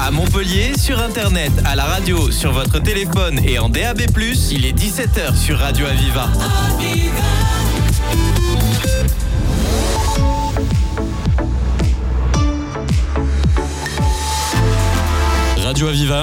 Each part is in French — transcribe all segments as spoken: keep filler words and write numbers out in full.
À Montpellier, sur Internet, à la radio, sur votre téléphone et en D A B plus, il est dix-sept heures sur Radio Aviva. Aviva. Radio Aviva,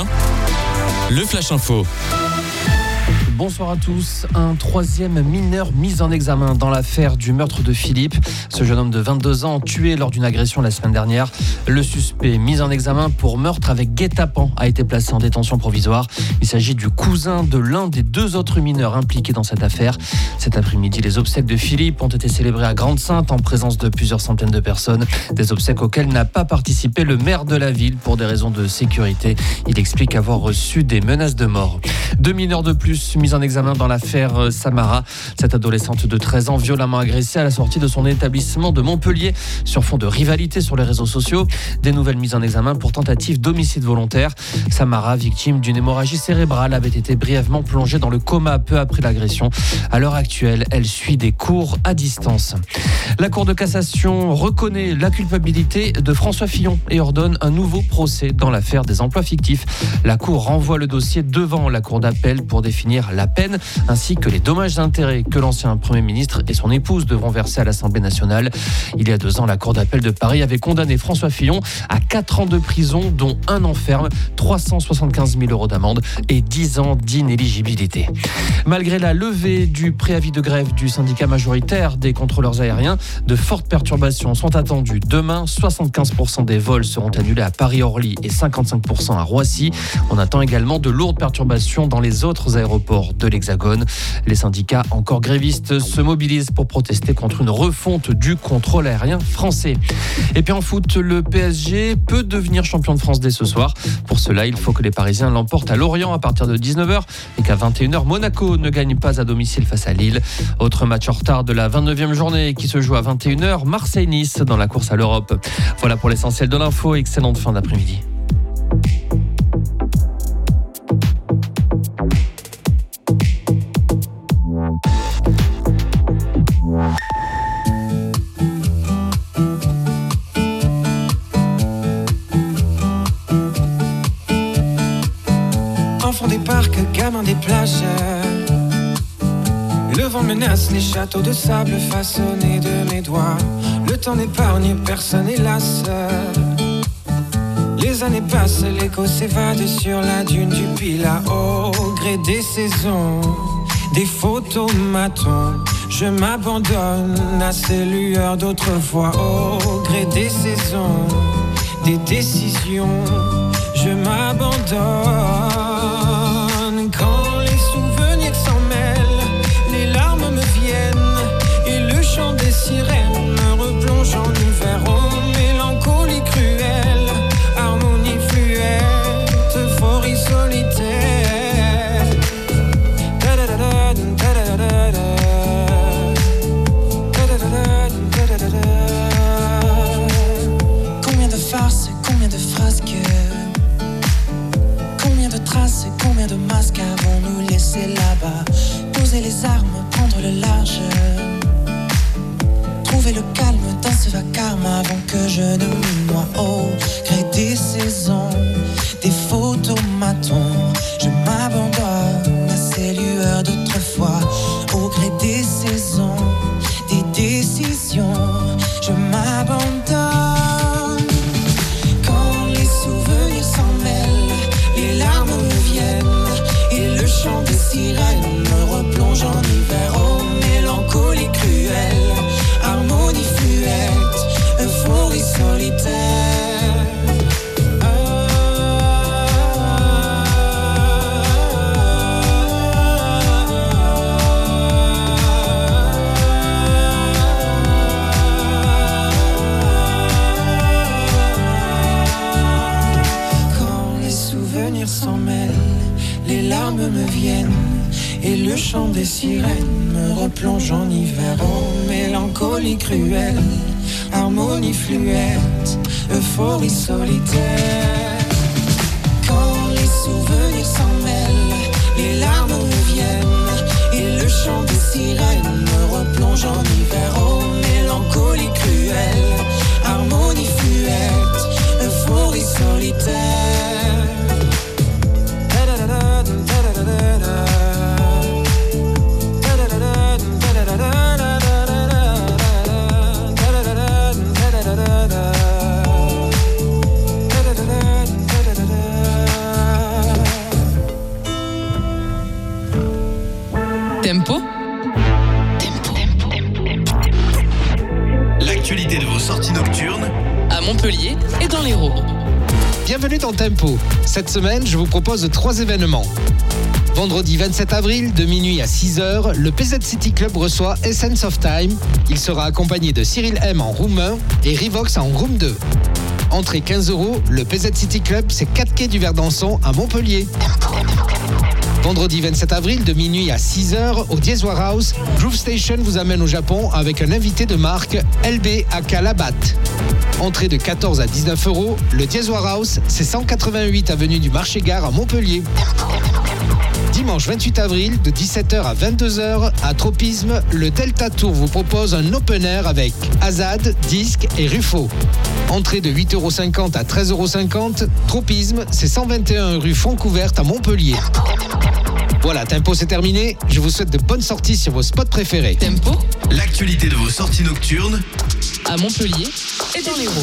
le Flash Info. Bonsoir à tous. Un troisième mineur mis en examen dans l'affaire du meurtre de Philippe. Ce jeune homme de vingt-deux ans tué lors d'une agression la semaine dernière. Le suspect mis en examen pour meurtre avec guet-apens a été placé en détention provisoire. Il s'agit du cousin de l'un des deux autres mineurs impliqués dans cette affaire. Cet après-midi, les obsèques de Philippe ont été célébrées à Grande-Synthe en présence de plusieurs centaines de personnes. Des obsèques auxquelles n'a pas participé le maire de la ville pour des raisons de sécurité. Il explique avoir reçu des menaces de mort. Deux mineurs de plus mis en examen dans l'affaire Samara. Cette adolescente de treize ans violemment agressée à la sortie de son établissement de Montpellier sur fond de rivalité sur les réseaux sociaux. Des nouvelles mises en examen pour tentative d'homicide volontaire. Samara, victime d'une hémorragie cérébrale, avait été brièvement plongée dans le coma peu après l'agression. À l'heure actuelle, elle suit des cours à distance. La Cour de cassation reconnaît la culpabilité de François Fillon et ordonne un nouveau procès dans l'affaire des emplois fictifs. La Cour renvoie le dossier devant la Cour d'appel pour définir la peine ainsi que les dommages d'intérêt que l'ancien Premier ministre et son épouse devront verser à l'Assemblée nationale. Il y a deux ans, la Cour d'appel de Paris avait condamné François Fillon à quatre ans de prison, dont un an ferme, trois cent soixante-quinze mille euros d'amende et dix ans d'inéligibilité. Malgré la levée du préavis de grève du syndicat majoritaire des contrôleurs aériens, de fortes perturbations sont attendues. Demain, soixante-quinze pour cent des vols seront annulés à Paris-Orly et cinquante-cinq pour cent à Roissy. On attend également de lourdes perturbations dans les autres aéroports de l'Hexagone. Les syndicats encore grévistes se mobilisent pour protester contre une refonte du contrôle aérien français. Et puis en foot, le P S G peut devenir champion de France dès ce soir. Pour cela, il faut que les Parisiens l'emportent à Lorient à partir de dix-neuf heures et qu'à vingt et une heures, Monaco ne gagne pas à domicile face à Lille. Autre match en retard de la vingt-neuvième journée qui se joue à vingt et une heures, Marseille-Nice dans la course à l'Europe. Voilà pour l'essentiel de l'info. Excellente fin d'après-midi. Enfants des parcs, gamins des plages. Le vent menace les châteaux de sable façonnés de mes doigts. Le temps n'épargne personne hélas. Les années passent, l'écho s'évade sur la dune du Pilat. Au gré des saisons, des photomatons, je m'abandonne à ces lueurs d'autrefois. Au gré des saisons, des décisions, je m'abandonne. Quand les souvenirs s'en mêlent, les larmes me viennent et le chant des sirènes me replonge en hiver. Oh, mélancolie cruelle, harmonie fluette, euphorie solitaire. Combien de farces, combien de phrases que combien de traces et combien de masques avons-nous laissé là-bas? Poser les armes, prendre le large, trouver le calme dans ce vacarme avant que je ne me noie. Au gré des saisons, des photomatons, je m'abandonne à ces lueurs d'autrefois. Au gré des saisons, des décisions, je m'abandonne. Quand les souvenirs s'en mêlent, les larmes me viennent et le chant des sirènes me replonge en hiver. Oh, mélancolie cruelle, harmonie fluette, euphorie solitaire. S'en mêlent, les larmes me viennent et le chant des sirènes me replonge en hiver. Oh, mélancolie cruelle, harmonie fluette, euphorie solitaire. Quand les souvenirs s'en mêlent, les larmes me viennent et le chant des sirènes me replonge en hiver. Oh, mélancolie cruelle, harmonie fluette, euphorie solitaire. l'actualité de vos sorties nocturnes à Montpellier et dans l'Hérault. Bienvenue dans Tempo. Cette semaine, je vous propose trois événements. Vendredi vingt-sept avril, de minuit à six heures, le P Z City Club reçoit Essence of Time. Il sera accompagné de Cyril M en room un et Rivox en room deux. Entrée quinze euros, le P Z City Club, c'est quatre quai du Verdançon à Montpellier. Vendredi vingt-sept avril, de minuit à six heures, au Diez Warehouse, Groove Station vous amène au Japon avec un invité de marque, L B aka Labat. Entrée de quatorze à dix-neuf euros, le Diez Warehouse, c'est cent quatre-vingt-huit avenue du Marché-Gare à Montpellier. Dimanche vingt-huit avril, de dix-sept heures à vingt-deux heures, à Tropisme, le Delta Tour vous propose un open air avec Azad, Disque et Ruffo. Entrée de huit euros cinquante à treize euros cinquante, Tropisme, c'est cent vingt et un rue Foncouverte à Montpellier. Voilà, Tempo c'est terminé. Je vous souhaite de bonnes sorties sur vos spots préférés. Tempo, l'actualité de vos sorties nocturnes à Montpellier et dans l'Hérault.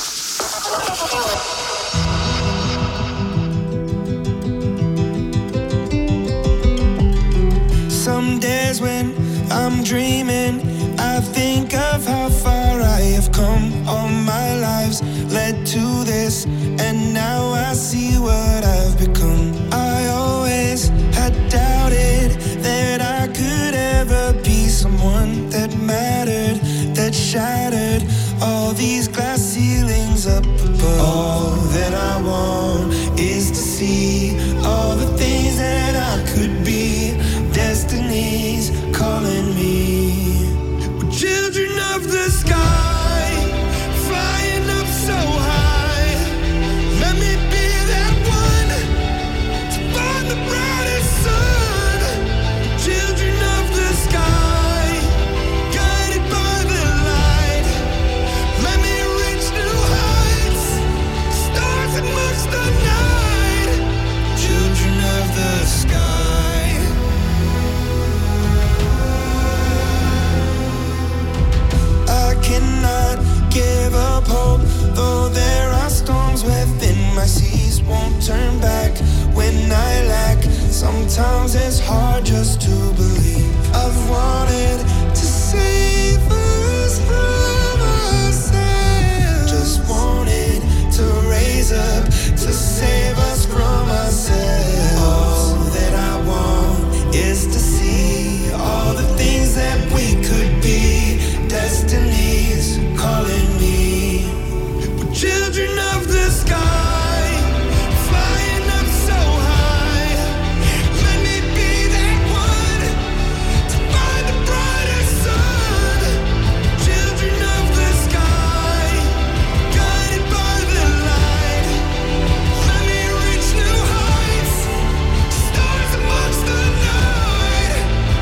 Some days when I'm dreaming, I think of how far I have come. All my lives led to this, and now I see what I've become. I always had doubted that I could ever be someone that mattered, that shattered all these glass ceilings up above. All that I want is to see all the things that I could be. Destiny's calling me. We're children of the sky, flying up so high. Let me be that one to find the brightest sun. Children of the sky, guided by the light. Let me reach new heights, stars amongst the night. Children of the sky. Cannot give up hope, though there are storms within my seas. Won't turn back when I lack. Sometimes it's hard just to believe. I've wanted to save us from ourselves. Just wanted to raise up to save us from ourselves. All that I want is to see all the things that we could be. Destiny's calling me. We're children of the sky, flying up so high. Let me be that one to find the brightest sun. Children of the sky, guided by the light. Let me reach new heights, stars amongst the night.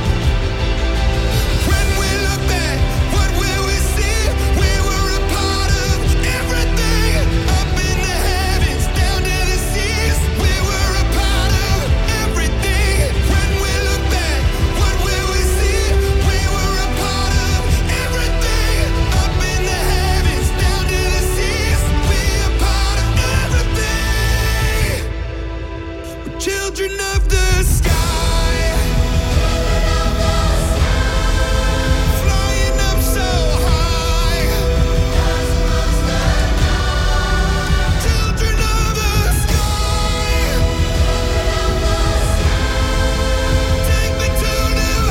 When we look back, what will we see? We were a part of everything, up in the heavens, down to the seas. We were a part of everything. When we look back, what will we see? We were a part of everything, up in the heavens, down to the seas. We a part of everything. We're children of the sky. Flying up so high. Children of the sky. Take me to new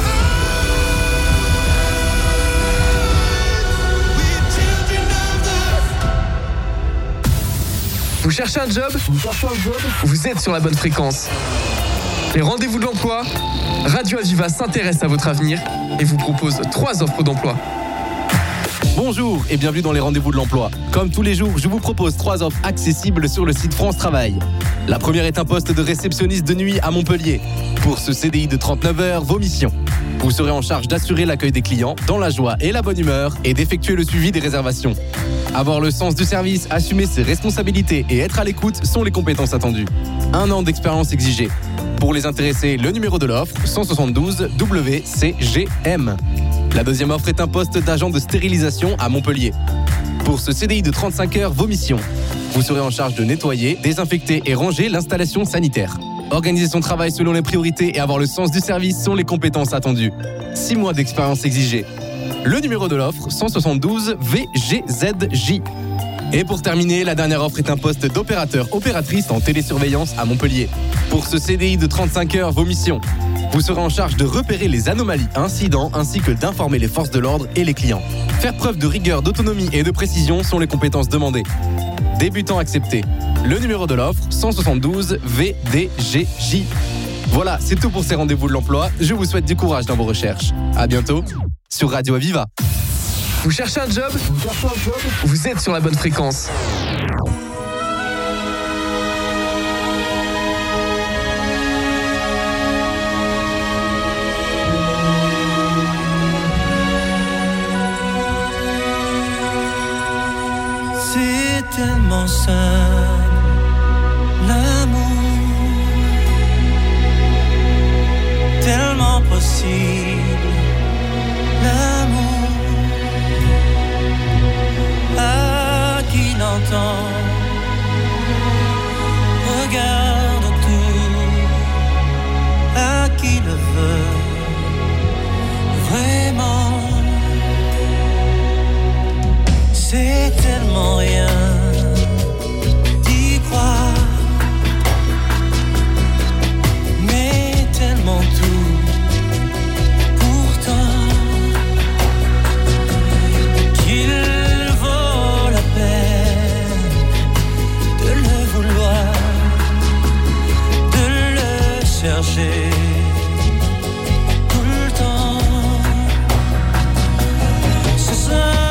heights. We're children of the. Vous cherchez un job ? Vous êtes sur la bonne fréquence. Les rendez-vous de l'emploi, Radio Aviva s'intéresse à votre avenir et vous propose trois offres d'emploi. Bonjour et bienvenue dans les rendez-vous de l'emploi. Comme tous les jours, je vous propose trois offres accessibles sur le site France Travail. La première est un poste de réceptionniste de nuit à Montpellier. Pour ce C D I de trente-neuf heures, vos missions. Vous serez en charge d'assurer l'accueil des clients dans la joie et la bonne humeur et d'effectuer le suivi des réservations. Avoir le sens du service, assumer ses responsabilités et être à l'écoute sont les compétences attendues. Un an d'expérience exigée. Pour les intéressés, le numéro de l'offre, cent soixante-douze W C G M. La deuxième offre est un poste d'agent de stérilisation à Montpellier. Pour ce C D I de trente-cinq heures, vos missions. Vous serez en charge de nettoyer, désinfecter et ranger l'installation sanitaire. Organiser son travail selon les priorités et avoir le sens du service sont les compétences attendues. Six mois d'expérience exigée. Le numéro de l'offre, cent soixante-douze V G Z J. Et pour terminer, la dernière offre est un poste d'opérateur-opératrice en télésurveillance à Montpellier. Pour ce C D I de trente-cinq heures, vos missions. Vous serez en charge de repérer les anomalies, incidents, ainsi que d'informer les forces de l'ordre et les clients. Faire preuve de rigueur, d'autonomie et de précision sont les compétences demandées. Débutant accepté. Le numéro de l'offre, cent soixante-douze V D G J. Voilà, c'est tout pour ces rendez-vous de l'emploi. Je vous souhaite du courage dans vos recherches. À bientôt sur Radio Aviva. Vous cherchez un job ? Vous êtes sur la bonne fréquence. C'est tellement simple, l'amour, tellement possible, l'amour. À qui l'entend, regarde tout, à qui le veut vraiment. C'est tellement rien d'y croire, mais tellement tout pourtant qu'il vaut la peine de le vouloir, de le chercher tout le temps. Ce sera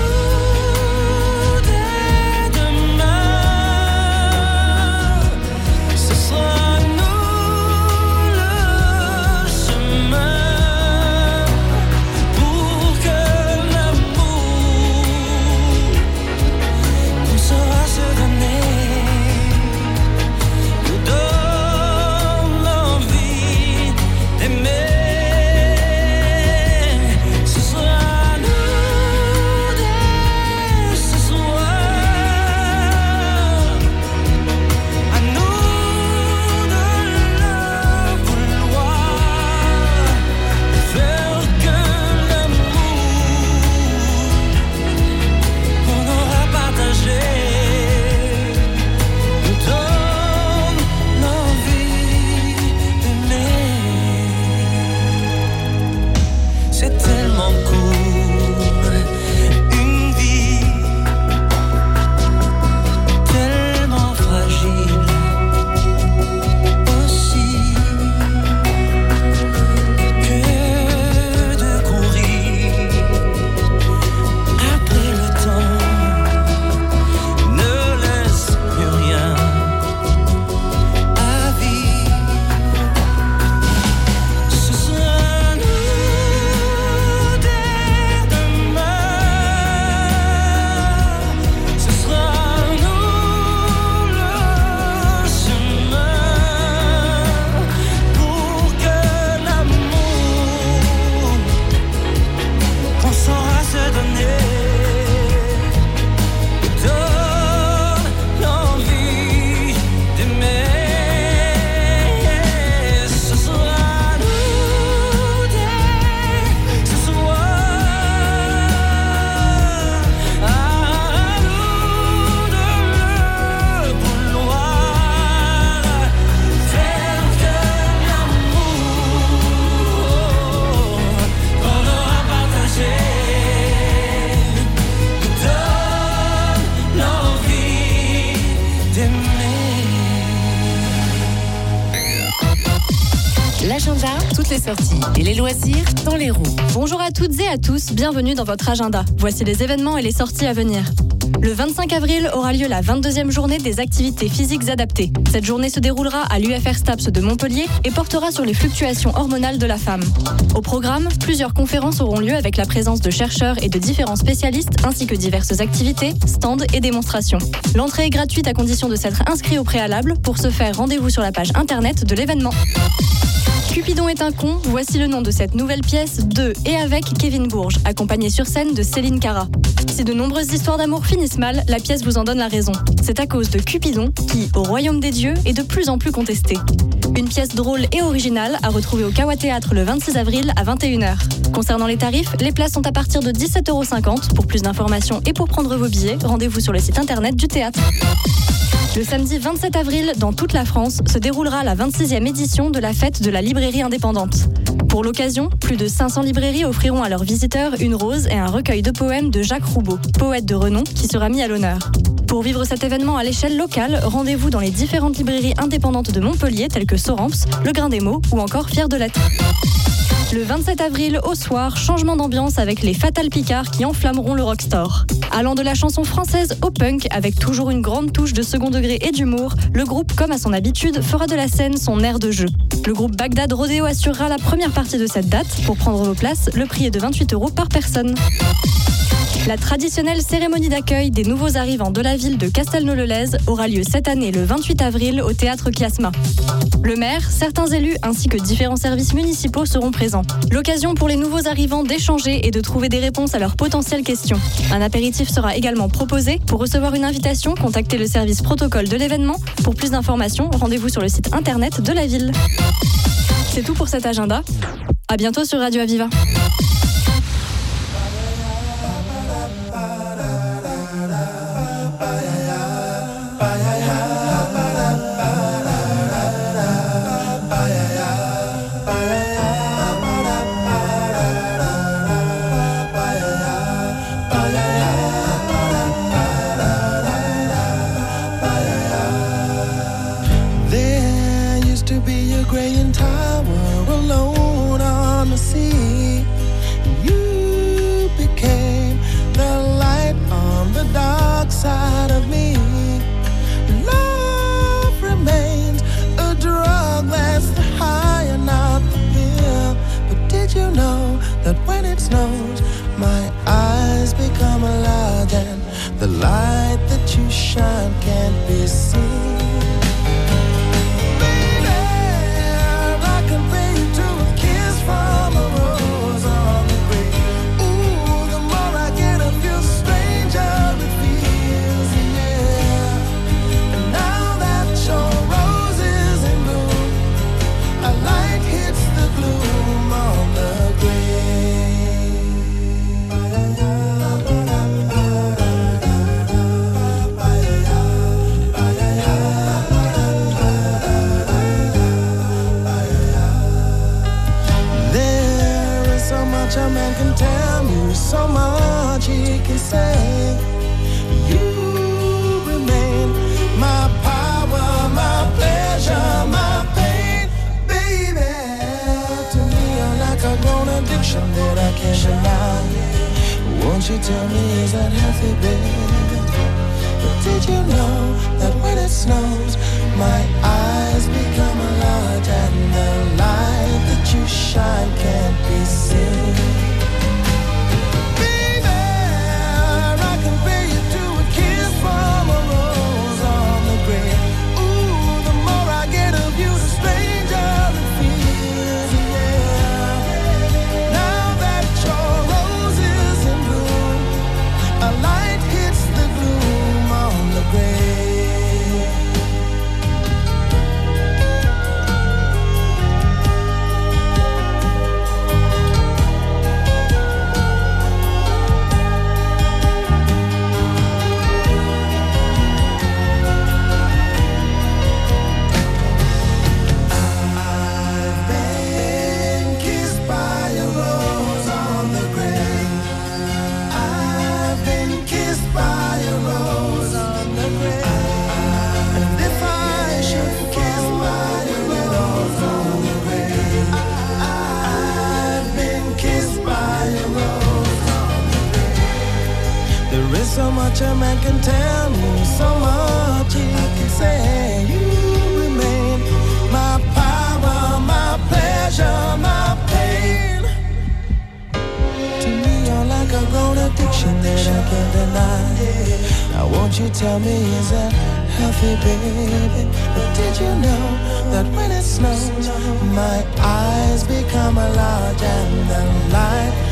toutes les sorties et les loisirs dans l'Hérault. Bonjour à toutes et à tous, bienvenue dans votre agenda. Voici les événements et les sorties à venir. Le vingt-cinq avril aura lieu la vingt-deuxième journée des activités physiques adaptées. Cette journée se déroulera à l'U F R STAPS de Montpellier et portera sur les fluctuations hormonales de la femme. Au programme, plusieurs conférences auront lieu avec la présence de chercheurs et de différents spécialistes ainsi que diverses activités, stands et démonstrations. L'entrée est gratuite à condition de s'être inscrit au préalable. Pour ce faire, rendez-vous sur la page internet de l'événement. Cupidon est un con, voici le nom de cette nouvelle pièce de et avec Kevin Bourges, accompagné sur scène de Céline Cara. Si de nombreuses histoires d'amour finissent mal, la pièce vous en donne la raison. C'est à cause de Cupidon qui, au royaume des dieux, est de plus en plus contesté. Une pièce drôle et originale à retrouver au Kawa Théâtre le vingt-six avril à vingt et une heures. Concernant les tarifs, les places sont à partir de dix-sept euros cinquante. Pour plus d'informations et pour prendre vos billets, rendez-vous sur le site internet du théâtre. Le samedi vingt-sept avril, dans toute la France, se déroulera la vingt-sixième édition de la fête de la librairie indépendante. Pour l'occasion, plus de cinq cents librairies offriront à leurs visiteurs une rose et un recueil de poèmes de Jacques Roubaud, poète de renom, qui sera mis à l'honneur. Pour vivre cet événement à l'échelle locale, rendez-vous dans les différentes librairies indépendantes de Montpellier, telles que Soramps, Le Grain des Mots ou encore Fier de l'être. Le vingt-sept avril, au soir, changement d'ambiance avec les Fatal Picard qui enflammeront le Rockstore. Allant de la chanson française au punk, avec toujours une grande touche de second degré et d'humour, le groupe, comme à son habitude, fera de la scène son aire de jeu. Le groupe Bagdad Rodeo assurera la première partie de cette date. Pour prendre vos places, le prix est de vingt-huit euros par personne. La traditionnelle cérémonie d'accueil des nouveaux arrivants de la ville de Castelnau-le-Lez aura lieu cette année le vingt-huit avril au théâtre Kiasma. Le maire, certains élus ainsi que différents services municipaux seront présents. L'occasion pour les nouveaux arrivants d'échanger et de trouver des réponses à leurs potentielles questions. Un apéritif sera également proposé. Pour recevoir une invitation, contactez le service protocole de l'événement. Pour plus d'informations, rendez-vous sur le site internet de la ville. C'est tout pour cet agenda. À bientôt sur Radio Aviva. Side of me, love remains a drug that's the high and not the pill. But did you know that when it snows, my eyes become large and the light that you shine can't be seen? A man can tell you so much he can say. You remain my power, my pleasure, my pain, baby. To me you're like a grown addiction that I can't deny. Won't you tell me, is that healthy, baby? But did you know that when it snows, my eyes become large and the light that you shine can't be seen? So much a man can tell me, so much he can say. You remain my power, my pleasure, my pain. To me you're like a grown addiction that I can't deny. Now won't you tell me, is that healthy, baby? But did you know that when it snows, my eyes become large and the light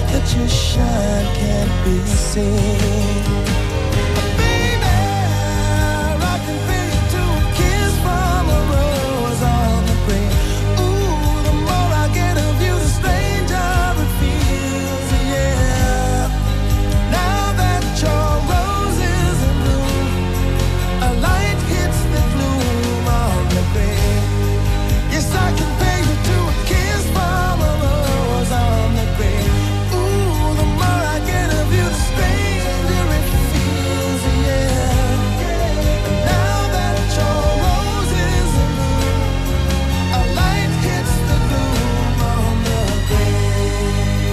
that you shine can't be seen. Baby, I can feel you to a kiss from a rose on the green. Ooh, the more I get of you, the stranger it feels, yeah. Now that your rose is in bloom, a light hits the gloom on the green. Yes, I can pay you to a kiss from a rose on the green. Ooh, the more I get of you, the stranger it feels, yeah. And now that your rose is in bloom, a light hits the gloom on the green.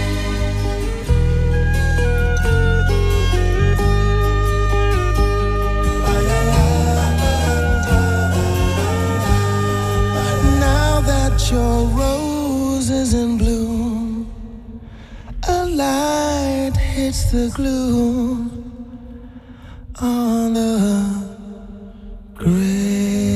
Now that your rose is in bloom, a light hits the gloom on the grave.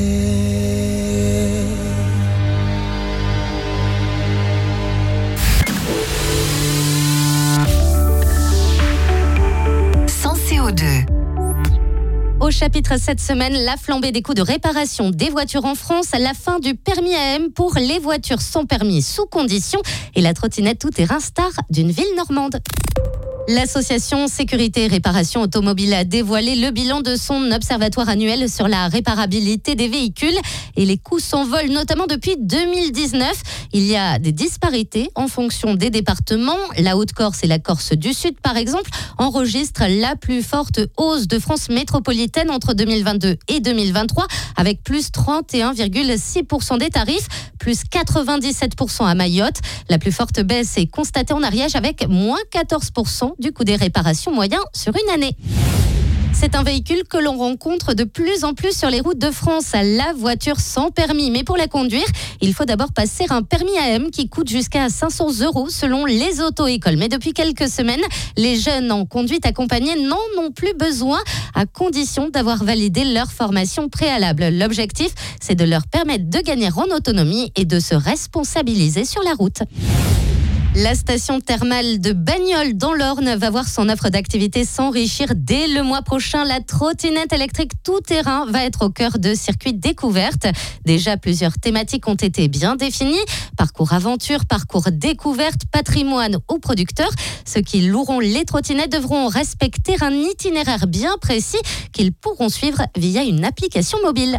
Sans C O deux. Au chapitre cette semaine, la flambée des coûts de réparation des voitures en France, la fin du permis A M pour les voitures sans permis sous condition et la trottinette tout-terrain star d'une ville normande. L'association Sécurité et Réparation Automobile a dévoilé le bilan de son observatoire annuel sur la réparabilité des véhicules et les coûts s'envolent notamment depuis deux mille dix-neuf. Il y a des disparités en fonction des départements. La Haute-Corse et la Corse du Sud, par exemple, enregistrent la plus forte hausse de France métropolitaine entre deux mille vingt-deux et deux mille vingt-trois avec plus trente et un virgule six pour cent des tarifs, plus quatre-vingt-dix-sept pour cent à Mayotte. La plus forte baisse est constatée en Ariège avec moins quatorze pour cent du coût des réparations moyen sur une année. C'est un véhicule que l'on rencontre de plus en plus sur les routes de France, la voiture sans permis. Mais pour la conduire, il faut d'abord passer un permis A M qui coûte jusqu'à cinq cents euros selon les auto-écoles. Mais depuis quelques semaines, les jeunes en conduite accompagnée n'en ont plus besoin à condition d'avoir validé leur formation préalable. L'objectif, c'est de leur permettre de gagner en autonomie et de se responsabiliser sur la route. La station thermale de Bagnoles dans l'Orne va voir son offre d'activité s'enrichir dès le mois prochain. La trottinette électrique tout-terrain va être au cœur de circuits découvertes. Déjà, plusieurs thématiques ont été bien définies. Parcours aventure, parcours découverte, patrimoine ou producteur. Ceux qui loueront les trottinettes devront respecter un itinéraire bien précis qu'ils pourront suivre via une application mobile.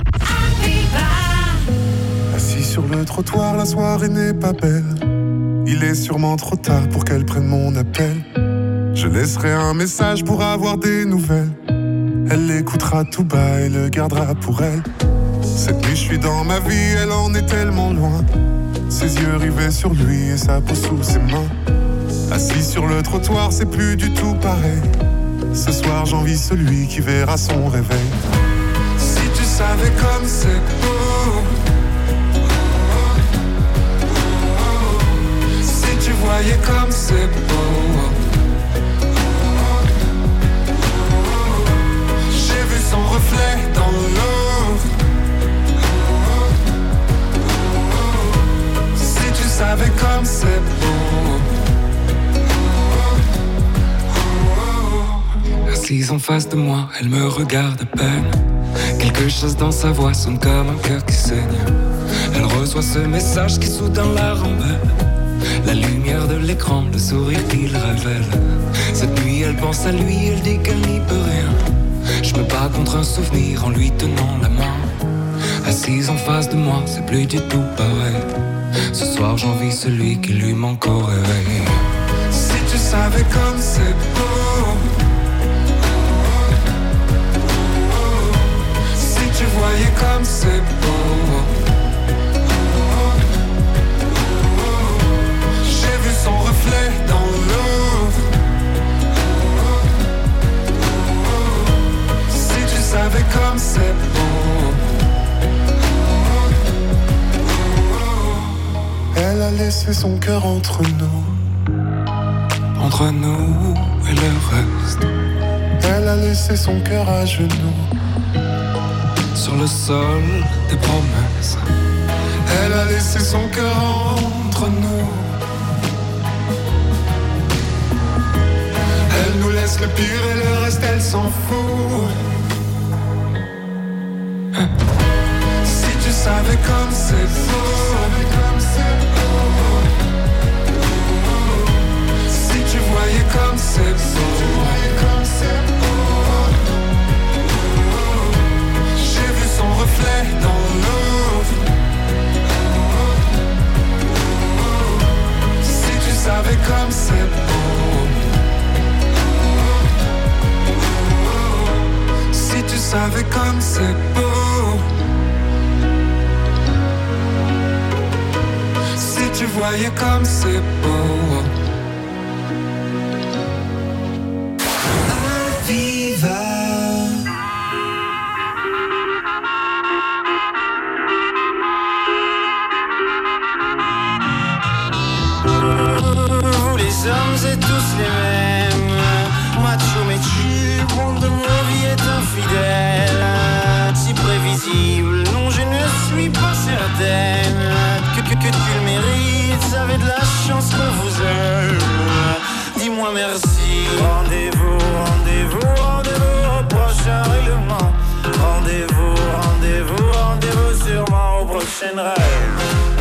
Assis sur le trottoir, la soirée n'est pas belle. Il est sûrement trop tard pour qu'elle prenne mon appel. Je laisserai un message pour avoir des nouvelles. Elle l'écoutera tout bas et le gardera pour elle. Cette nuit je suis dans ma vie, elle en est tellement loin. Ses yeux rivés sur lui et sa peau sous ses mains. Assis sur le trottoir, c'est plus du tout pareil. Ce soir j'envie celui qui verra son réveil. Si tu savais comme c'est beau. Tu voyais comme c'est beau. J'ai vu son reflet dans l'eau. Si tu savais comme c'est beau. Assise en face de moi, elle me regarde à peine. Quelque chose dans sa voix sonne comme un cœur qui saigne. Elle reçoit ce message qui soudain la rembelle. La lumière de l'écran, le sourire qu'il révèle. Cette nuit elle pense à lui, elle dit qu'elle n'y peut rien. Je me bats contre un souvenir en lui tenant la main. Assise en face de moi, c'est plus du tout pareil. Ce soir j'envie celui qui lui manque au réveil. Si tu savais comme c'est beau. Si tu voyais comme c'est beau. Son reflet dans l'eau. Si tu savais comme c'est beau. Elle a laissé son cœur entre nous. Entre nous et le reste. Elle a laissé son cœur à genoux. Sur le sol des promesses. Elle a laissé son cœur entre nous. laisse le pire et le reste elle s'en fout. Si tu savais comme c'est beau, si tu voyais comme c'est beau, j'ai vu son reflet dans l'eau. Si tu savais comme c'est beau, si tu savais comme c'est beau, si tu voyais comme c'est beau. Aviva. Les hommes et tous les mêmes, macho mais tu, le monde de mon vie est infidèle. Si prévisible, non je ne suis pas certaine que, que, que tu le mérites, vous avez de la chance qu'on vous aime. Dis-moi merci. Rendez-vous, rendez-vous, rendez-vous au prochain règlement. Rendez-vous, rendez-vous, rendez-vous sûrement au prochain rêve.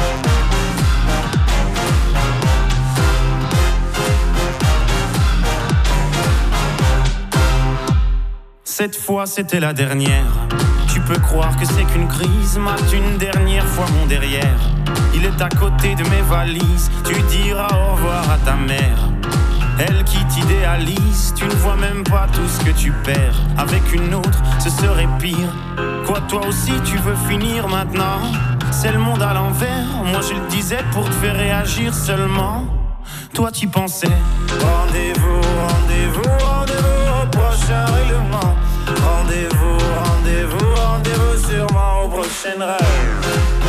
Cette fois c'était la dernière. Tu peux croire que c'est qu'une crise. Mate une dernière fois mon derrière. Il est à côté de mes valises. Tu diras au revoir à ta mère. Elle qui t'idéalise. Tu ne vois même pas tout ce que tu perds. Avec une autre ce serait pire. Quoi toi aussi tu veux finir maintenant? C'est le monde à l'envers. Moi je le disais pour te faire réagir seulement. Toi t'y pensais. Rendez-vous, rendez-vous, rendez-vous au prochain règlement. Rendez-vous, rendez-vous, rendez-vous sûrement au prochain rêve.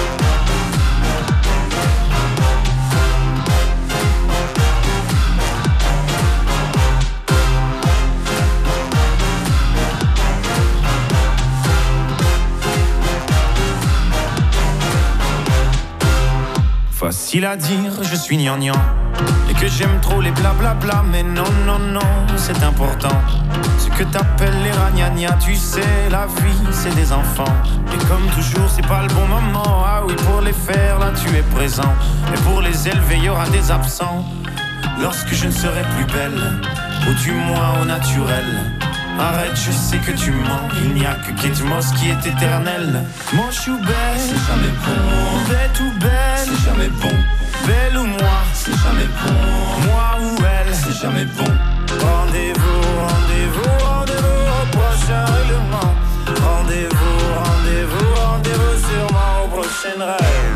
Facile à dire, je suis gnangnan. Et que j'aime trop les blablabla. Mais non, non, non, c'est important. Ce que t'appelles les ragnagnas. Tu sais, la vie, c'est des enfants. Et comme toujours, c'est pas le bon moment. Ah oui, pour les faire, là, tu es présent. Et pour les élever, il y aura des absents. Lorsque je ne serai plus belle, ou du moins au naturel. Arrête, je sais que tu mens. Il n'y a que Kate Moss qui est éternelle. Moi je suis belle, c'est jamais bon. Bête ou belle, c'est jamais bon. Belle ou moi, c'est jamais bon. Moi ou elle, c'est jamais bon. Rendez-vous, rendez-vous, rendez-vous au prochain règlement. Rendez-vous, rendez-vous, rendez-vous sûrement au prochain rêve.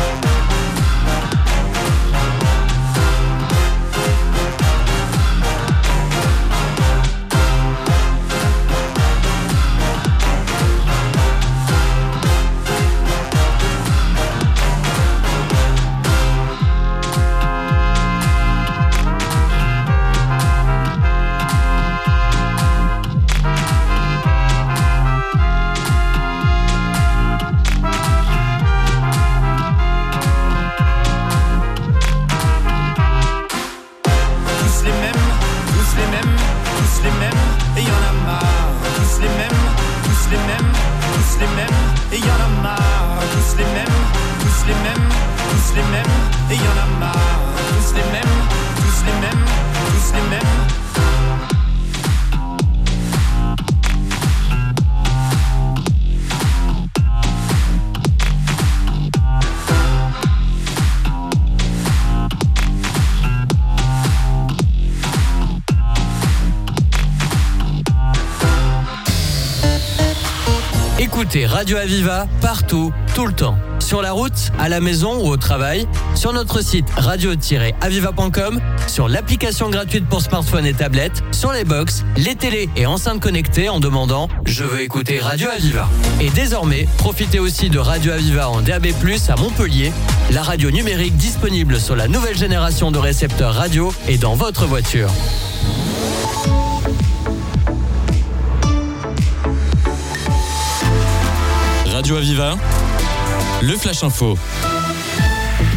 Écoutez Radio Aviva partout, tout le temps. Sur la route, à la maison ou au travail, sur notre site radio tiret aviva point com, sur l'application gratuite pour smartphone et tablette, sur les box, les télés et enceintes connectées en demandant « Je veux écouter Radio Aviva ». Et désormais, profitez aussi de Radio Aviva en D A B plus, à Montpellier, la radio numérique disponible sur la nouvelle génération de récepteurs radio et dans votre voiture. Radio Aviva, le Flash Info.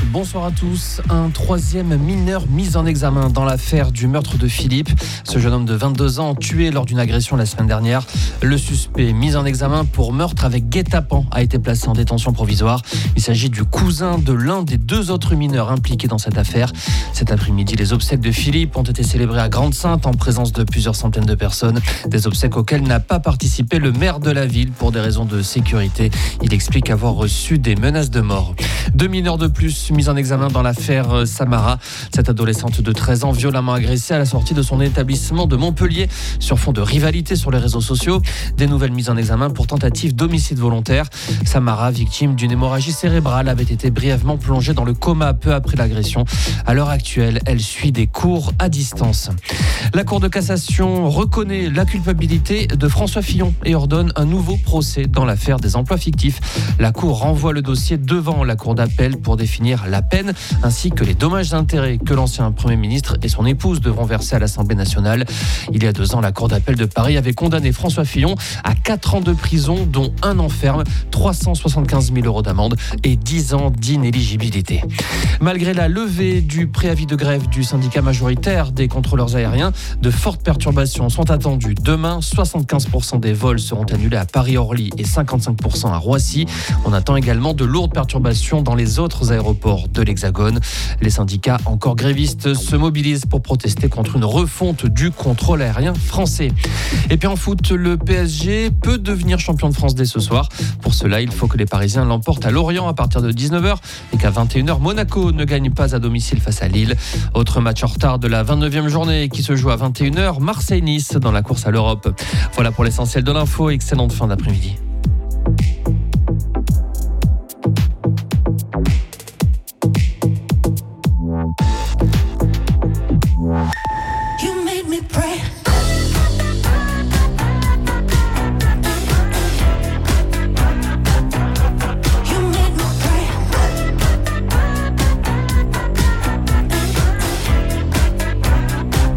Bonsoir à tous. Un troisième mineur mis en examen dans l'affaire du meurtre de Philippe. Ce jeune homme de vingt-deux ans tué lors d'une agression la semaine dernière. Le suspect mis en examen pour meurtre avec guet-apens a été placé en détention provisoire. Il s'agit du cousin de l'un des deux autres mineurs impliqués dans cette affaire. Cet après-midi, les obsèques de Philippe ont été célébrées à Grande-Sainte en présence de plusieurs centaines de personnes. Des obsèques auxquelles n'a pas participé le maire de la ville pour des raisons de sécurité. Il explique avoir reçu des menaces de mort. Deux mineurs de plus mis en examen dans l'affaire Samara. Cette adolescente de treize ans violemment agressée à la sortie de son établissement de Montpellier sur fond de rivalité sur les réseaux sociaux. Des nouvelles mises en examen pour tentative d'homicide volontaire. Samara, victime d'une hémorragie cérébrale, avait été brièvement plongée dans le coma peu après l'agression. À l'heure actuelle, elle suit des cours à distance. La Cour de cassation reconnaît la culpabilité de François Fillon et ordonne un nouveau procès dans l'affaire des emplois fictifs. La Cour renvoie le dossier devant la Cour d'appel pour définir la peine ainsi que les dommages d'intérêt que l'ancien Premier ministre et son épouse devront verser à l'Assemblée nationale. Il y a deux ans, la Cour d'appel de Paris avait condamné François Fillon à quatre ans de prison, dont un an ferme, trois cent soixante-quinze mille euros d'amende et dix ans d'inéligibilité. Malgré la levée du préavis de grève du syndicat majoritaire des contrôleurs aériens, de fortes perturbations sont attendues. Demain, soixante-quinze pour cent des vols seront annulés à Paris-Orly et cinquante-cinq pour cent à Roissy. On attend également de lourdes perturbations dans les autres aéroports de l'Hexagone. Les syndicats encore grévistes se mobilisent pour protester contre une refonte du contrôle aérien français. Et puis en foot, le P S G peut devenir champion de France dès ce soir. Pour cela, il faut que les Parisiens l'emportent à Lorient à partir de dix-neuf heures et qu'à vingt et une heures, Monaco ne gagne pas à domicile face à Lille. Autre match en retard de la vingt-neuvième journée qui se joue à vingt et une heures, Marseille-Nice dans la course à l'Europe. Voilà pour l'essentiel de l'info. Excellente fin d'après-midi.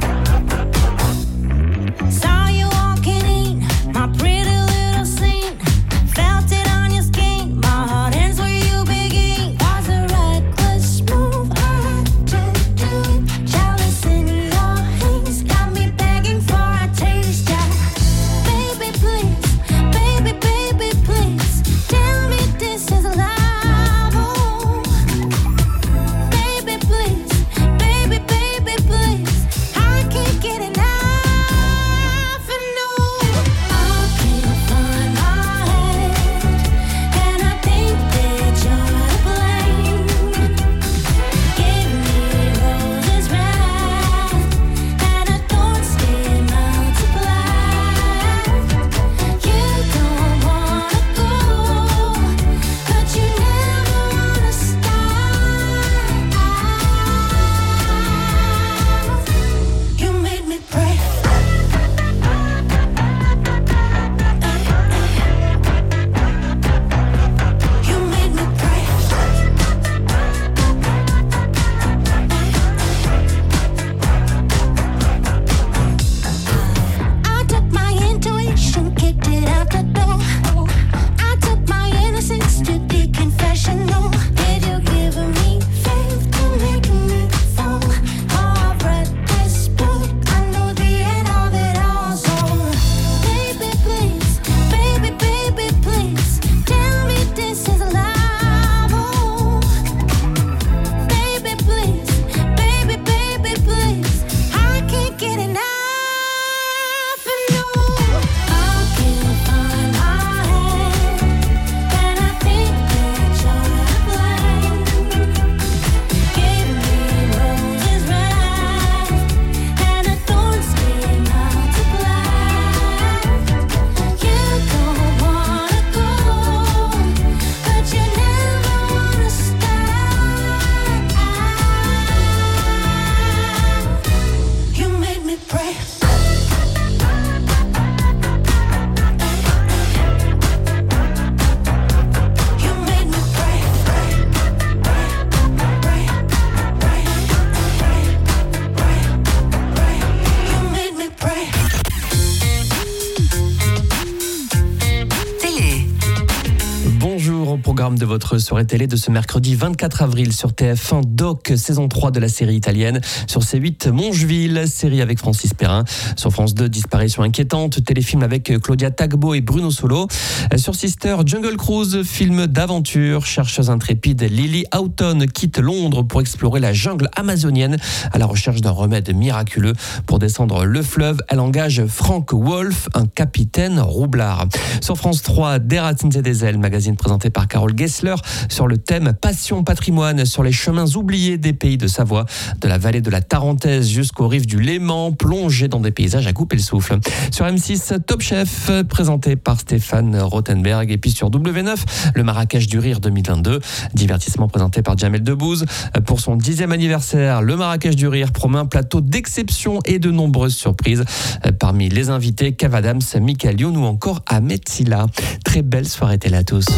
Saw you walking in my pretty little scene. programme de votre soirée télé de ce mercredi vingt-quatre avril sur T F un, Doc, saison trois de la série italienne. Sur C huit, Mongeville, série avec Francis Perrin. Sur France deux, Disparition inquiétante, téléfilm avec Claudia Tagbo et Bruno Solo. Sur Sister, Jungle Cruise, film d'aventure. Chercheuse intrépide Lily Houghton quitte Londres pour explorer la jungle amazonienne à la recherche d'un remède miraculeux. Pour descendre le fleuve, elle engage Frank Wolf, un capitaine roublard. Sur France trois, Der Ratten des ailes, magazine présenté par Carole Gessler sur le thème Passion patrimoine sur les chemins oubliés des pays de Savoie, de la vallée de la Tarentaise jusqu'aux rives du Léman, plongé dans des paysages à couper le souffle. Sur M six, Top Chef, présenté par Stéphane Rothenberg. Et puis sur W neuf, le Marrakech du Rire deux mille vingt-deux, divertissement présenté par Jamel Debbouze. Pour son dixième anniversaire, le Marrakech du Rire promet un plateau d'exception et de nombreuses surprises. Parmi les invités, Kev Adams, Michael Youn ou encore Ahmed Silla. Très belle soirée télé à tous.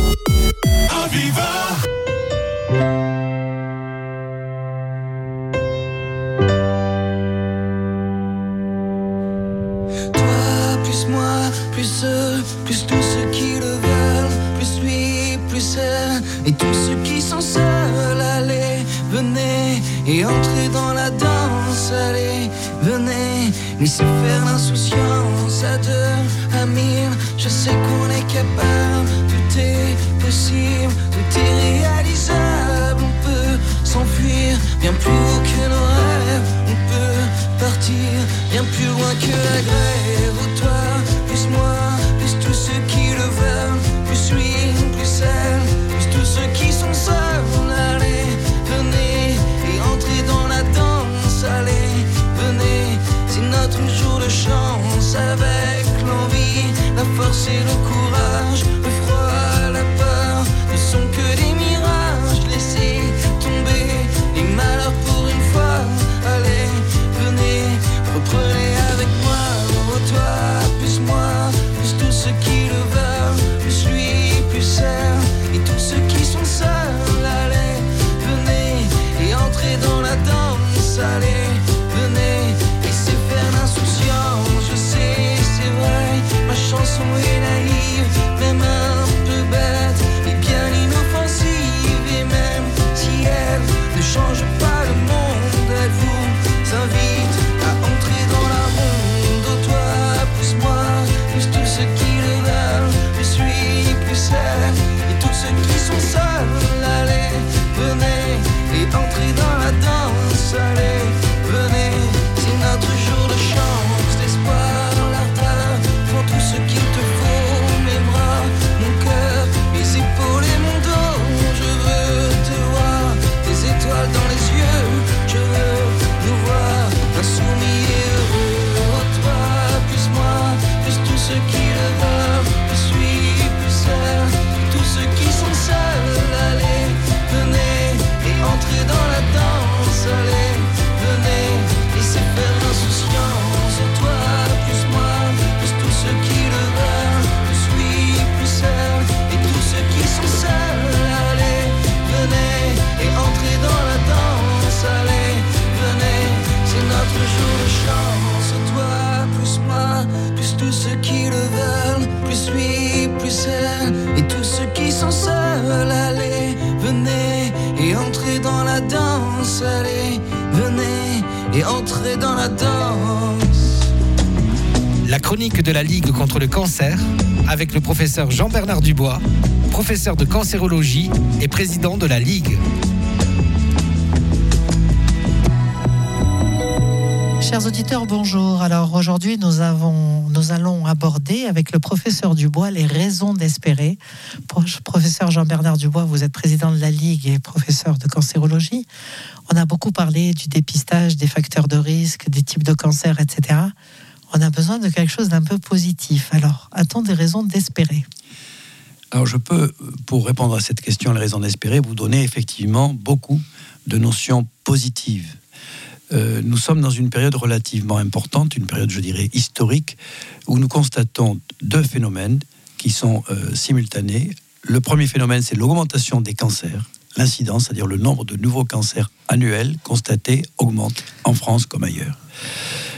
Toi, plus moi, plus eux, plus tous ceux qui le veulent, plus lui, plus elle, et tous ceux qui sont seuls. Allez, venez et entrez dans la danse. Allez, venez, laissez faire l'insouciance. À deux, à mille, je sais qu'on est capable. Tout est possible, tout est réalisable. On peut s'enfuir bien plus haut que nos rêves. On peut partir bien plus loin que la grève. Oh, toi, plus moi, plus tous ceux qui le veulent, plus lui, plus elle, plus tous ceux qui sont seuls. Allez, venez et entrez dans la danse. Allez, venez, c'est notre jour de chance. Avec l'envie, la force et le courage, le froid, la peur ne sont que des mirages. Laissez tomber les malheurs pour une fois. Allez, venez, reprenez avec moi. Oh, toi, plus moi, plus tous ceux qui le veulent, plus lui, plus elle, et tous ceux qui sont seuls. Allez, venez et entrez dans la danse. Allez, venez, laissez faire l'insouciance. Je sais, c'est vrai, ma chanson est naïve, même un peu bête, mais bien inoffensive. Et même si elle ne change pas le monde, elle vous invite à entrer dans la ronde. Oh, toi, plus moi, plus tous ceux qui le veulent, plus lui, plus elle, et tous ceux qui sont seuls. Allez, venez et entrez dans la danse. Allez, venez, c'est notre jour de chance, d'espoir dans l'ardeur. Font tout ce qu'il te faut, mes bras, mon cœur, mes épaules et mon dos. Je veux te voir, tes étoiles dans les yeux. Je veux nous voir insoumis et heureux. Oh, toi, plus moi, plus tous ceux qui le veulent, plus lui, plus elle, tous ceux qui sont seuls. Allez, venez et entrez dans la danse. Allez, venez, laissez faire l'insouciance. Oh, toi, plus moi, plus tous ceux qui le veulent, plus lui, plus elle, et tous ceux qui sont seuls. Allez, venez et entrez dans la danse. Allez, venez, c'est notre jour de chance. Oh, toi, plus moi, plus tous ceux qui le veulent, plus lui, plus elle, et tous ceux qui sont seuls. Allez, venez et entrez dans la danse. Allez, venez et entrez dans la danse. La chronique de la Ligue contre le cancer avec le professeur Jean-Bernard Dubois, professeur de cancérologie et président de la Ligue. Chers auditeurs, bonjour. Alors aujourd'hui, nous, avons, nous allons aborder avec le professeur Dubois les raisons d'espérer. Professeur Jean-Bernard Dubois, vous êtes président de la Ligue et professeur de cancérologie. On a beaucoup parlé du dépistage, des facteurs de risque, des types de cancer, et cetera. On a besoin de quelque chose d'un peu positif. Alors, a-t-on des raisons d'espérer ? Alors je peux, pour répondre à cette question, les raisons d'espérer, vous donner effectivement beaucoup de notions positives. Euh, nous sommes dans une période relativement importante, une période, je dirais, historique, où nous constatons deux phénomènes qui sont euh, simultanés. Le premier phénomène, c'est l'augmentation des cancers. L'incidence, c'est-à-dire le nombre de nouveaux cancers annuels constatés, augmente en France comme ailleurs.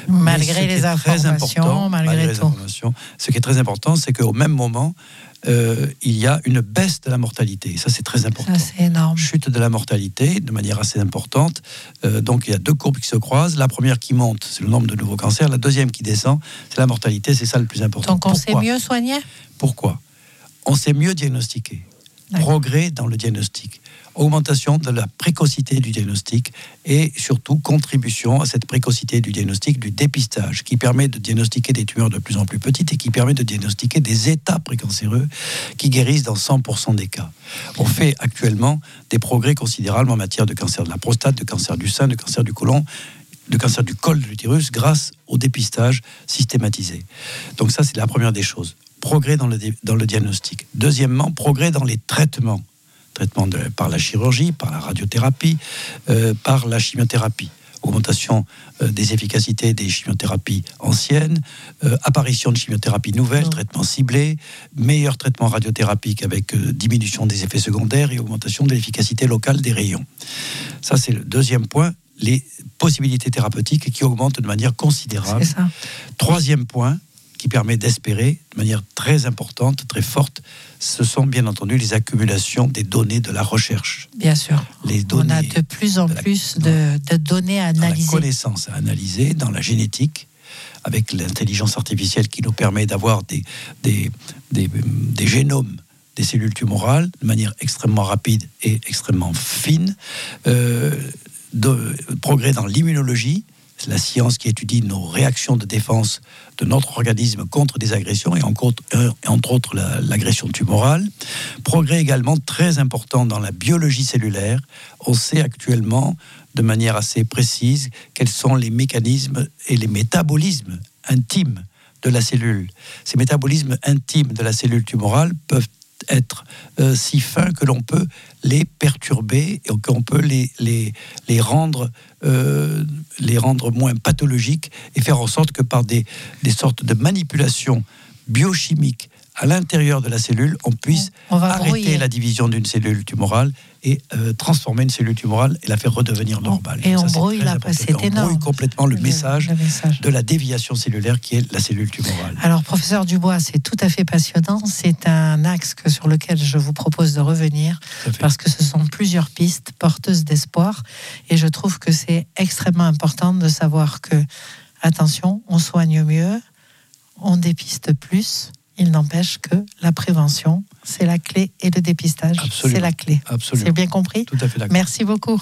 Malgré les informations, malgré, malgré tout. Les informations, ce qui est très important, c'est qu'au même moment, euh, il y a une baisse de la mortalité. Et ça, c'est très important. Ça, c'est énorme. Chute de la mortalité de manière assez importante. Euh, donc, il y a deux courbes qui se croisent. La première qui monte, c'est le nombre de nouveaux cancers. La deuxième qui descend, c'est la mortalité. C'est ça le plus important. Donc, on Pourquoi sait mieux soigner ? Pourquoi ? On sait mieux diagnostiquer. D'accord. Progrès dans le diagnostic. Augmentation de la précocité du diagnostic et surtout contribution à cette précocité du diagnostic, du dépistage, qui permet de diagnostiquer des tumeurs de plus en plus petites et qui permet de diagnostiquer des états précancéreux qui guérissent dans cent pour cent des cas. On fait actuellement des progrès considérables en matière de cancer de la prostate, de cancer du sein, de cancer du côlon, de cancer du col de l'utérus grâce au dépistage systématisé. Donc ça, c'est la première des choses. Progrès dans le, dans le diagnostic. Deuxièmement, progrès dans les traitements. Traitement de, par la chirurgie, par la radiothérapie, euh, par la chimiothérapie. Augmentation euh, des efficacités des chimiothérapies anciennes, euh, apparition de chimiothérapie nouvelle, mmh. traitement ciblé, meilleur traitement radiothérapique avec euh, diminution des effets secondaires et augmentation de l'efficacité locale des rayons. Ça, c'est le deuxième point, les possibilités thérapeutiques qui augmentent de manière considérable. C'est ça. Troisième point, qui permet d'espérer de manière très importante, très forte, ce sont bien entendu les accumulations des données de la recherche. Bien sûr. Les données, on a de plus en de la, plus de, de données à analyser. La connaissance à analyser dans la génétique, avec l'intelligence artificielle qui nous permet d'avoir des, des, des, des génomes des cellules tumorales de manière extrêmement rapide et extrêmement fine. Euh, de, progrès dans l'immunologie, c'est la science qui étudie nos réactions de défense de notre organisme contre des agressions et entre, euh, entre autres la, l'agression tumorale. Progrès également très important dans la biologie cellulaire. On sait actuellement de manière assez précise quels sont les mécanismes et les métabolismes intimes de la cellule. Ces métabolismes intimes de la cellule tumorale peuvent être euh, si fins que l'on peut les perturber et qu'on peut les, les, les, rendre, euh, les rendre moins pathologiques et faire en sorte que par des, des sortes de manipulations biochimiques à l'intérieur de la cellule, on puisse on arrêter brouiller. la division d'une cellule tumorale et euh, transformer une cellule tumorale et la faire redevenir normale. Et ça, on c'est brouille la c'est On énorme. brouille complètement le, le, message le message de la déviation cellulaire qui est la cellule tumorale. Alors, professeur Dubois, c'est tout à fait passionnant. C'est un axe que, sur lequel je vous propose de revenir parce que ce sont plusieurs pistes porteuses d'espoir et je trouve que c'est extrêmement important de savoir que, attention, on soigne mieux, on dépiste plus. Il n'empêche que la prévention, c'est la clé et le dépistage, Absolument. c'est la clé. Absolument. C'est bien compris ? Tout à fait d'accord. Merci beaucoup.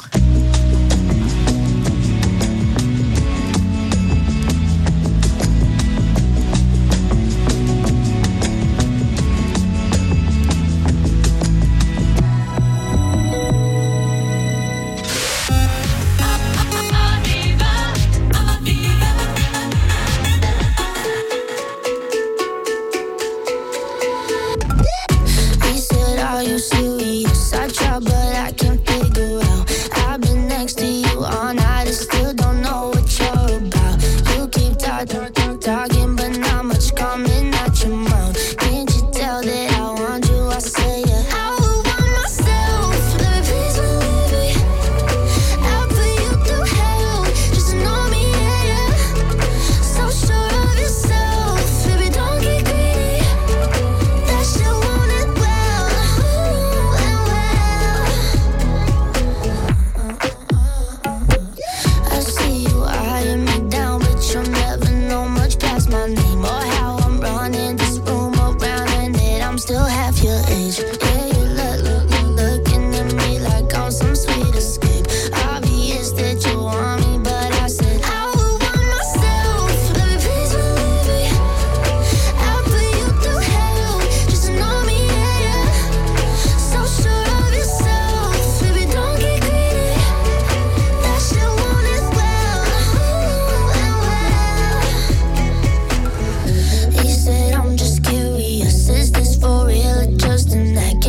He said, I'm just curious, is this for real or just an act?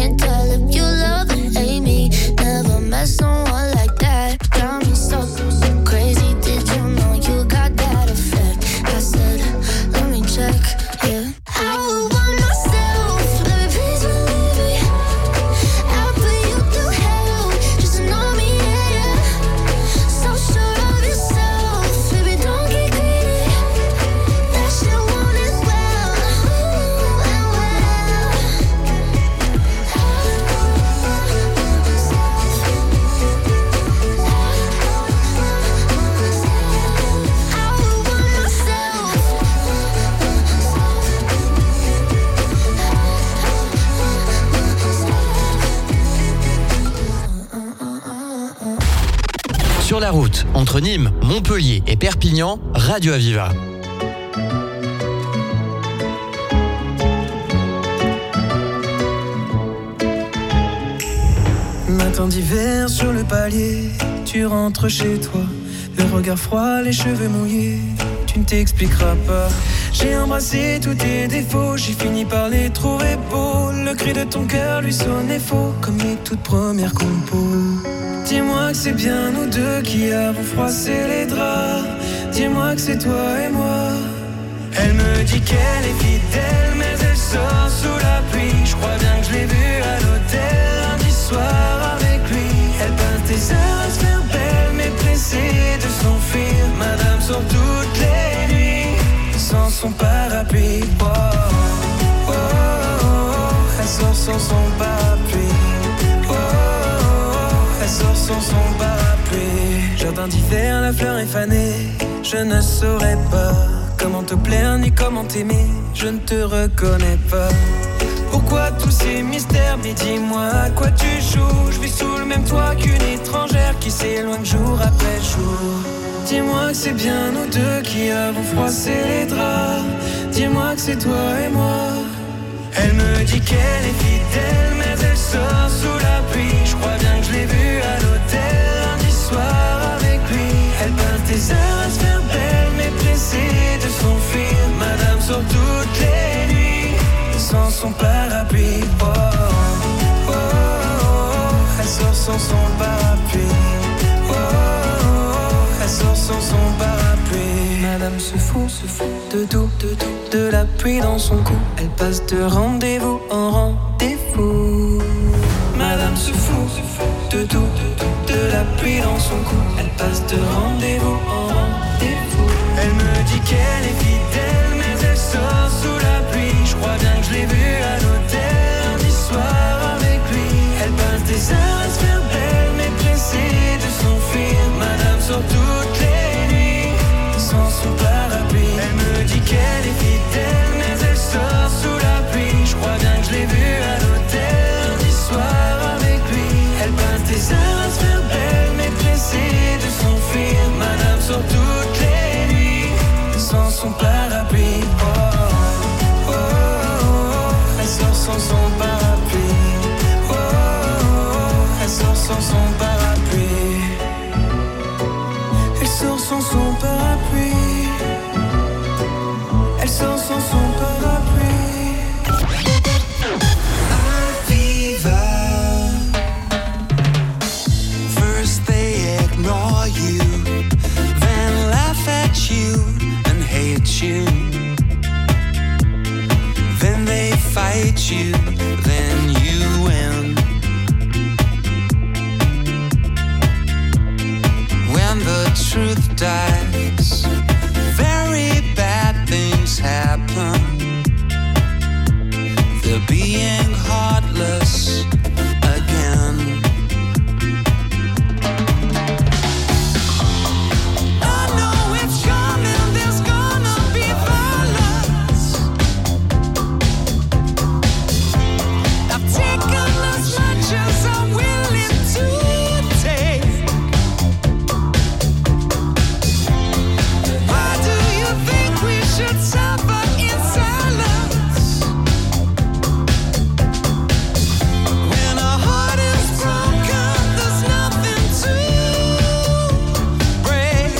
Sur la route, entre Nîmes, Montpellier et Perpignan, Radio Aviva. Matin d'hiver sur le palier, tu rentres chez toi, le regard froid, les cheveux mouillés, tu ne t'expliqueras pas. J'ai embrassé tous tes défauts, j'ai fini par les trouver beaux. Le cri de ton cœur lui sonnait faux, comme les toutes premières compos. Dis-moi que c'est bien nous deux qui avons froissé les draps. Dis-moi que c'est toi et moi. Elle me dit qu'elle est fidèle, mais elle sort sous la pluie. Je crois bien que je l'ai vue à l'hôtel lundi soir avec lui. Elle passe des heures à se faire belle, mais pressée de s'enfuir. Madame sort toutes les nuits sans son parapluie. Oh, oh, oh, oh. Elle sort sans son parapluie. Oh, oh, oh. Elle sort sans son parapluie. Jardin d'hiver, la fleur est fanée. Je ne saurais pas comment te plaire ni comment t'aimer. Je ne te reconnais pas. Pourquoi tous ces mystères? Mais dis-moi à quoi tu joues. Je vis sous le même toit qu'une étrangère qui s'éloigne jour après jour. Dis-moi que c'est bien nous deux qui avons froissé les draps. Dis-moi que c'est toi et moi. Elle me dit qu'elle est fidèle, mais elle sort sous la pluie. Je crois bien que je l'ai vue à l'hôtel lundi soir avec lui. Elle passe des heures à se faire belle, mais pressée de s'enfuir. Madame sort toutes les nuits sans son parapluie. Oh, oh, oh, oh. Elle sort sans son parapluie. Oh, oh, oh. Elle sort sans son parapluie. Madame se fout, se fout de tout, de tout, de la pluie dans son cou. Elle passe de rendez-vous en rendez-vous. Madame se fout, se fout de tout, de tout, de la pluie dans son cou. Elle passe de rendez-vous en rendez-vous. Elle me dit qu'elle est fidèle, mais elle sort sous la pluie. Je crois bien que je l'ai vue à l'hôtel lundi soir avec lui. Elle passe des heures à se faire belle, mais pressée de s'enfuir. Madame sort toutes les nuits sans son parapluie. Elle me dit qu'elle est fidèle, mais elle sort sous la pluie. Je crois bien que je l'ai vue à l'hôtel lundi soir avec lui. Elle passe des heures à se faire belle, mais pressée de s'enfuir. Madame sort toutes les nuits sans son parapluie. Oh, oh, oh, oh. Elle sort sans son parapluie. Oh, oh, oh. Elle sort sans son parapluie. Elle sort sans son parapluie. Elle sort sans son parapluie. Aviva. First they ignore you, then laugh at you and hate you. Then they fight you, then you win. When the truth dies, very bad things happen. They're being heartless again. I know it's coming, there's gonna be violence. I've taken as much as I'm willing to take. Why do you think we should suffer in silence? When our heart is broken, there's nothing to break.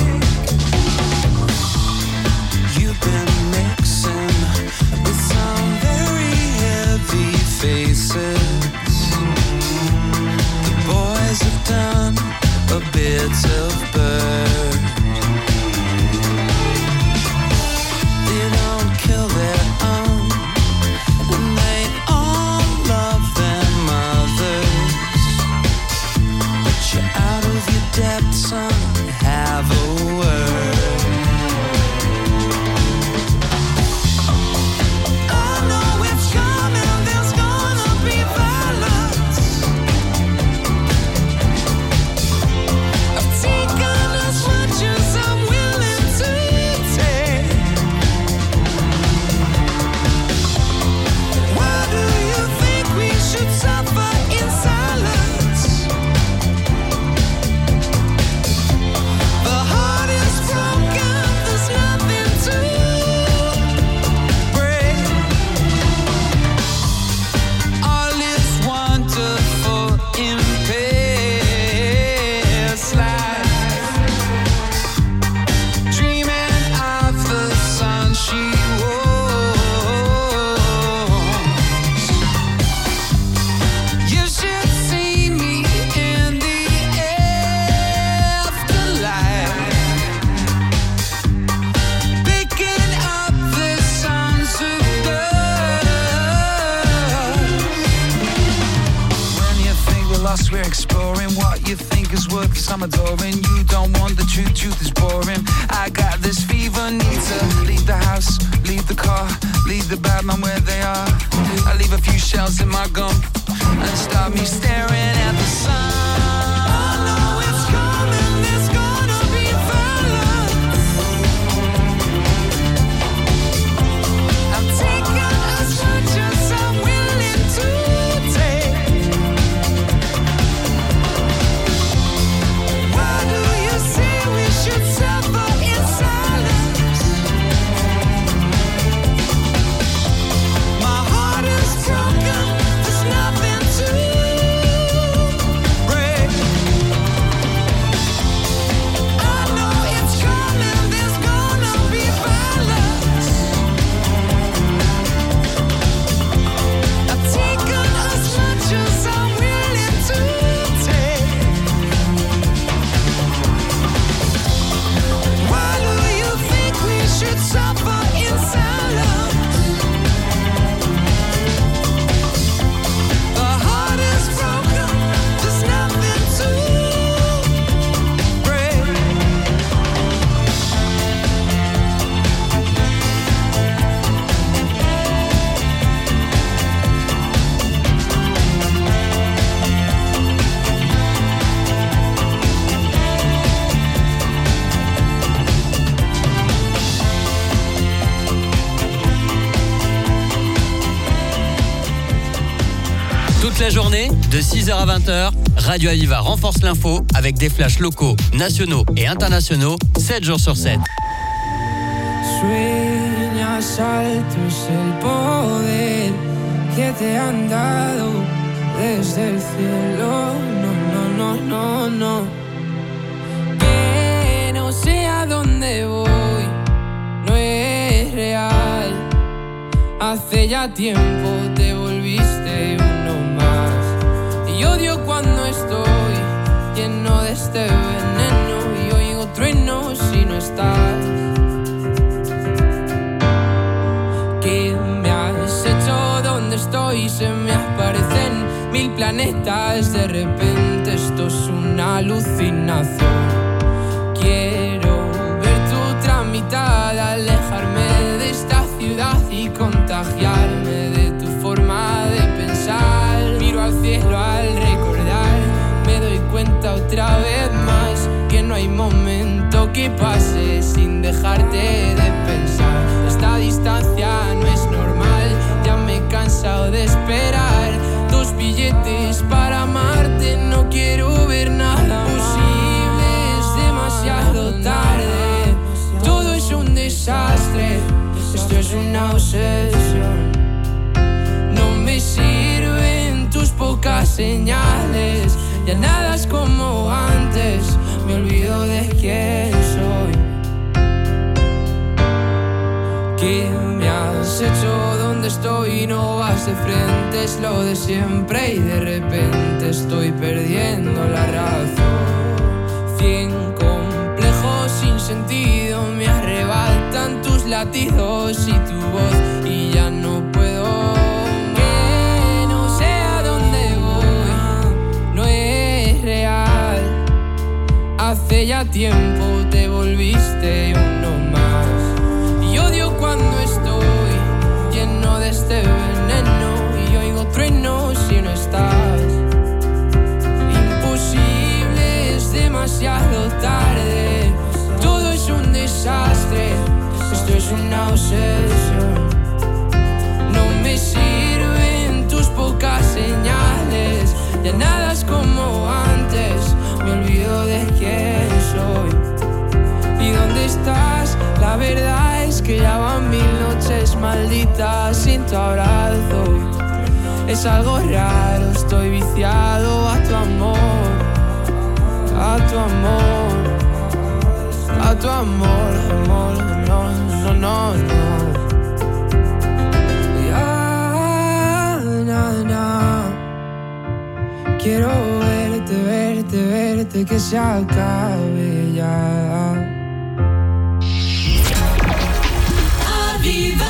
You've been mixing with some very heavy faces. The boys have done a bit of bird. They don't kill their own, and they all love their mothers. But you're out of your depth, son, have a word. I know it's coming, there's gonna be violence. I've taken cause we're exploring what you think is worth some adoring. You don't want the truth, truth is boring. I got this fever, need to leave the house, leave the car, leave the bad man where they are. I leave a few shells in my gum and start me staring at the sun. I know it's coming, there's gonna be violence. I'm taking as much as I'm willing to take. Why do you say we should suffer in silence? My heart is broken, there's nothing to break. I know it's coming, there's gonna be violence. I've taken as much as I'm willing to take. Why do you think we should suffer in silence? The heart is broken, there's nothing to break. Toute la journée, de six heures à vingt heures, Radio Aviva renforce l'info avec des flashs locaux, nationaux et internationaux, sept jours sur sept. Sueñas alto es el poder que te han dado desde el cielo. No, no, no, no, no. Que no sé a dónde voy, no es real. Hace ya tiempo te volviste uno más. Y odio cuando estoy lleno de este veneno y oigo truenos si no estás. ¿Qué me has hecho? ¿Dónde estoy? Se me aparecen mil planetas. De repente esto es una alucinación. Quiero ver tu tramitada, alejarme de esta ciudad y contagiarme de tu forma de pensar. Miro al cielo al recordar, me doy cuenta otra vez más que no hay momento que pase sin dejarte de pensar. Esta distancia no es normal, ya me he cansado de esperar. Dos billetes para amarte, no quiero ver nada posible, es demasiado tarde. Todo es un desastre, esto es una obsesión. No me sirven tus pocas señales, ya nada es como antes, me olvido de quién soy. ¿Qué me has hecho? ¿Dónde estoy? No vas de frente, es lo de siempre y de repente estoy perdiendo la razón. Cien complejos sin sentido me arrebatan tus latidos y tu voz y ya no puedo. Que no sé a dónde voy, no es real. Hace ya tiempo te volviste uno más. Y odio cuando estoy lleno de este veneno y oigo truenos si no estás. Imposible, es demasiado tarde. Todo es un desastre, esto es una obsesión. No me sirven tus pocas señales, ya nada es como antes, me olvido de quién soy. ¿Y dónde estás? La verdad es que ya van mil noches malditas sin tu abrazo. Es algo raro, estoy viciado a tu amor, a tu amor, a tu amor, amor, no, no, no, no. Ya, na, na. Quiero verte, verte, verte, que se acabe ya. Aviva.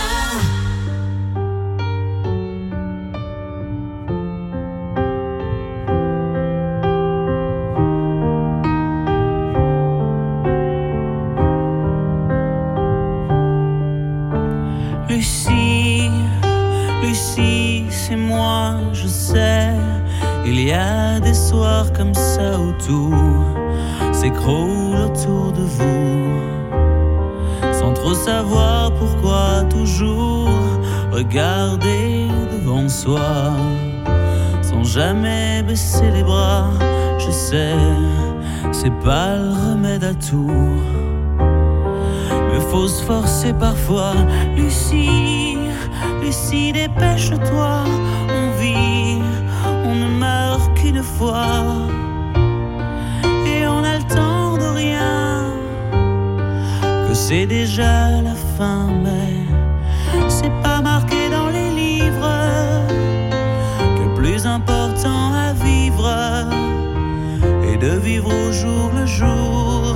Lucie, c'est moi, je sais. Il y a des soirs comme ça où tout s'écroule autour de vous, sans trop savoir pourquoi toujours regarder devant soi, sans jamais baisser les bras. Je sais, c'est pas le remède à tout, mais faut se forcer parfois. Lucie, Lucie, dépêche-toi, on vit, on ne meurt qu'une fois, et on a le temps de rien, que c'est déjà la fin, mais c'est pas marqué dans les livres que le plus important à vivre est de vivre au jour le jour.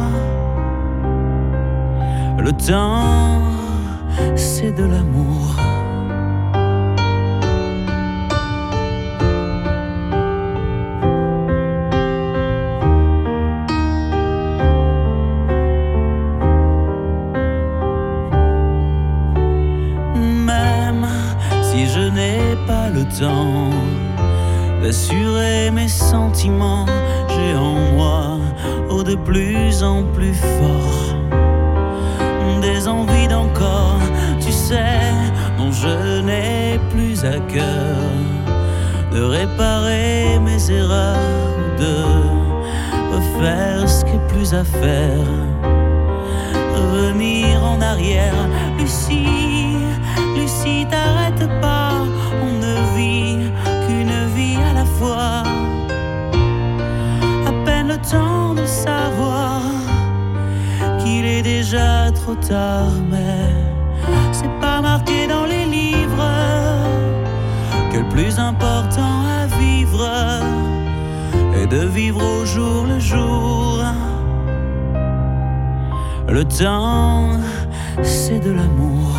Le temps, c'est de l'amour. Même si je n'ai pas le temps d'assurer mes sentiments, j'ai en moi, oh, de plus en plus fort, des envies d'encore, tu sais, dont je n'ai plus à cœur de réparer mes erreurs, de refaire ce qui est plus à faire, revenir en arrière. Lucie, Lucie, t'arrête pas, on ne vit qu'une vie à la fois, à peine le temps de savoir qu'il est déjà trop tard, mais c'est pas marqué dans les livres que le plus important à vivre est de vivre au jour le jour. Le temps, c'est de l'amour.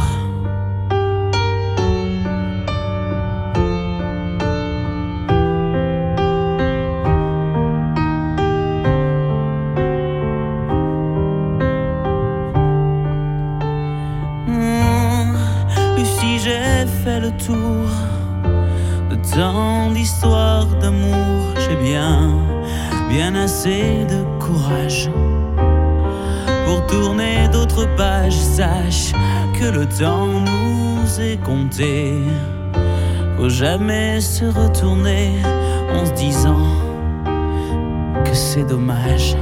Le tour de tant d'histoires d'amour, j'ai bien, bien assez de courage pour tourner d'autres pages. Sache que le temps nous est compté, faut jamais se retourner en se disant que c'est dommage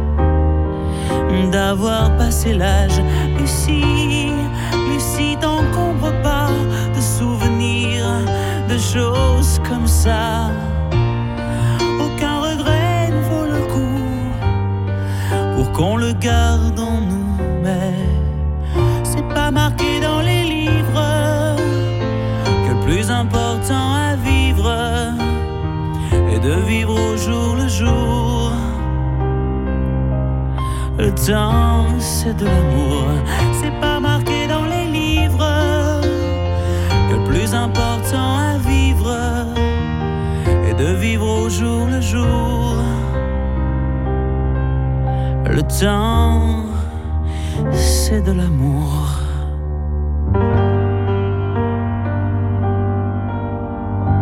d'avoir passé l'âge. Lucie, Lucie, t'encombre pas de souvenirs, de choses comme ça. Aucun regret ne vaut le coup pour qu'on le garde en nous, mais c'est pas marqué dans les livres que le plus important à vivre est de vivre au jour le jour. Le temps, c'est de l'amour, c'est pas marqué dans les livres que le plus important à vivre est de vivre au jour le jour. Le temps, c'est de l'amour.